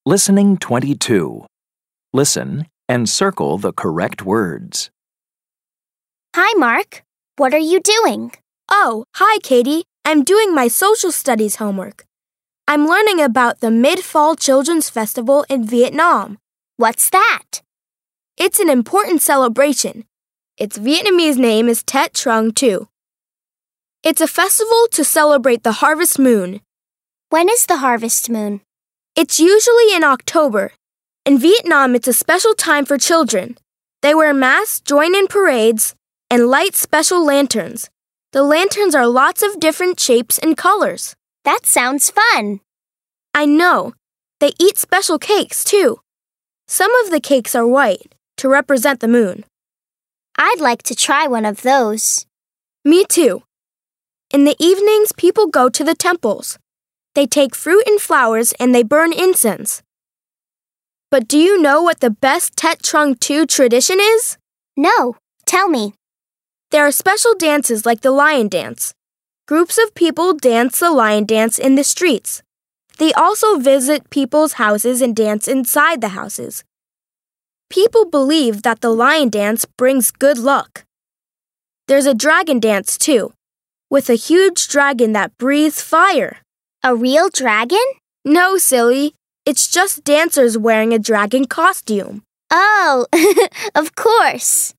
Listening 22. Listen and circle the correct words. Hi, Mark. What are you doing? Oh, hi, Katie. I'm doing my social studies homework. I'm learning about the Mid-Fall Children's Festival in Vietnam. What's that? It's an important celebration. Its Vietnamese name is Tet Trung Thu. It's a festival to celebrate the harvest moon. When is the harvest moon? It's usually in October. In Vietnam, it's a special time for children. They wear masks, join in parades, and light special lanterns. The lanterns are lots of different shapes and colors. That sounds fun. I know. They eat special cakes, too. Some of the cakes are white, to represent the moon. I'd like to try one of those. Me too. In the evenings, people go to the temples. They take fruit and flowers and they burn incense. But do you know what the best Tet Trung Thu tradition is? No, tell me. There are special dances like the lion dance. Groups of people dance the lion dance in the streets. They also visit people's houses and dance inside the houses. People believe that the lion dance brings good luck. There's a dragon dance too, with a huge dragon that breathes fire. A real dragon? No, silly. It's just dancers wearing a dragon costume. Oh, of course.